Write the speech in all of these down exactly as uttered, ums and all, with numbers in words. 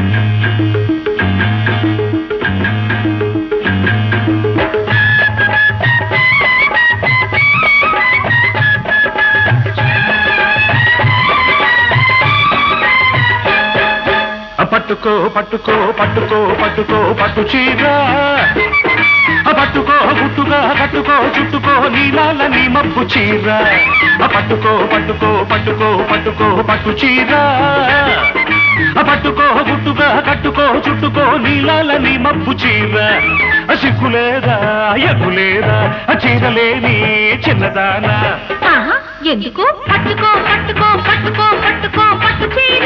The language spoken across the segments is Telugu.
పట్టుకో పట్టుకో పట్టుకో పట్టుకో పట్టు చీర పట్టుకో గుట్టుగా కట్టుకో చుట్టుకో నీలాల నీ మబ్బు చీర పట్టుకో పట్టుకో పట్టుకో పట్టుకో పట్టు చీర పట్టుకో గుట్టుగా కట్టుకో చుట్టుకో నీలాల నీ మబ్బు చీర సిగ్గులేదా ఎగ్గులేదా చీరలేని చిన్నదానా ఎందుకు పట్టుకో పట్టుకో పట్టుకో పట్టుకో పట్టు చీర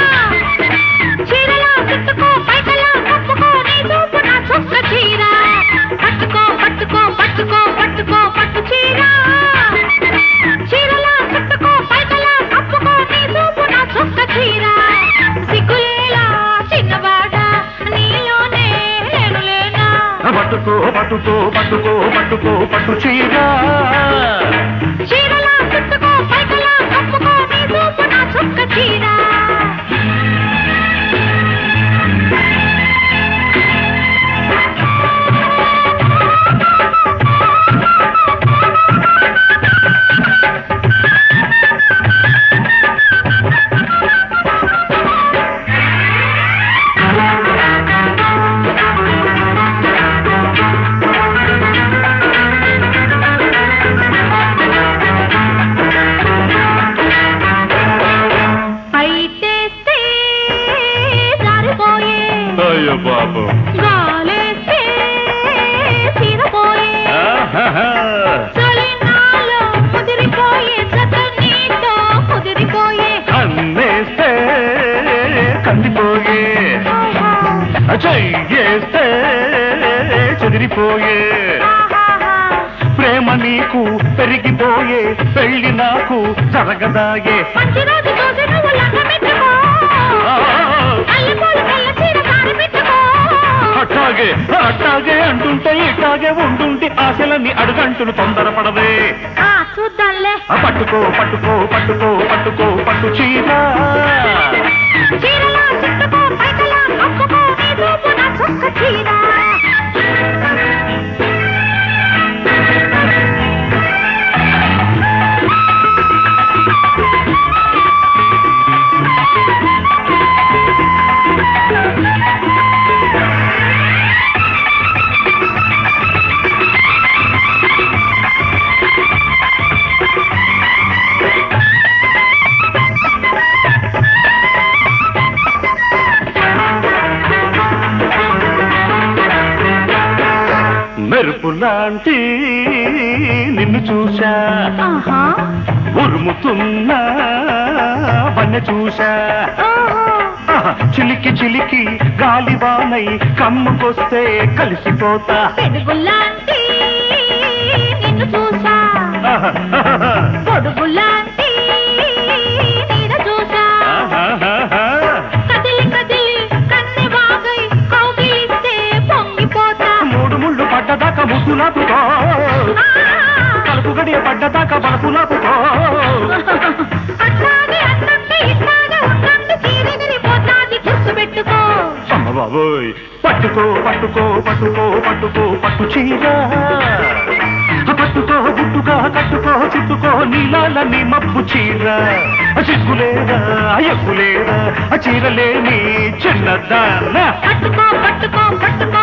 చీరలా చుట్టుకో పైకలా కప్పుకో నీ చూపు నా చొక్క చీర పట్టుకో పట్టుకో పట్టుకో పట్టుకో పట్టు చీర చీరలా చుట్టుకో పైకలా కప్పుకో నీ చూపు నా చొక్క చీర సిగ్గులేలా చిన్నవాడ నీలోనే నేను లేనా పట్టుకో పట్టుకో పట్టుకో పట్టుకో పట్టు చీర చీరలా చుట్టుకో పైకలా కప్పుకో నీ చూపు నా చొక్క చీర గాలేస్తే తీరపోయే చలినాలో ముదిరిపోయే జత నీతో ముదిరిపోయే కన్నేస్తే కందిపోయే చెయ్యేస్తే చెదిరిపోయే ప్రేమ నీకు పెరిగిపోయే పెళ్లి నాకు జరగదాయే అట్టాగే అట్టాగే అంటుంటే ఇట్టాగే ఉంటుంటే ఆశలన్నీ అడుగంటును తొందరపడవే చూద్దాంలే పట్టుకో పట్టుకో పట్టుకో పట్టుకో పట్టు చీర చీరలా చుట్టుకో పైకలా కప్పుకో నీ చూపు నా చొక్క చీర మెరుపులాంటి నిన్ను చూశా ఉరుముతున్నా వన్నె చూశా చిలికి చిలికి గాలివానై కమ్ముకొస్తే కలిసిపోతా పెరుగులాంటి నిన్ను చూశా పొడుగులాంటి నీడ చూశా కదిలి కదిలి కన్నె వాగై కౌగిలిస్తే పొంగిపోతా మూడు ముళ్ళు పడ్డదాకా ముసులాపుకో కలుపు గడియ పడ్డదాకా బలపులాపుకో అట్లాగే అట్లంటే ఇట్లాగే ఉండండి చీరెగిరిపోతాది గుర్తు పెట్టుకో అమ్మ బాబోయ్ పట్టుకో పట్టుకో పట్టుకో పట్టుకో పట్టు చీర పట్టుకో గుట్టుగా కట్టుకో చుట్టుకో నీలాల నీ మబ్బు చీర సిగ్గులేదా ఎగ్గులేదా చీరలేని చిన్నదాన్న పట్టుకో పట్టుకో పట్టుకో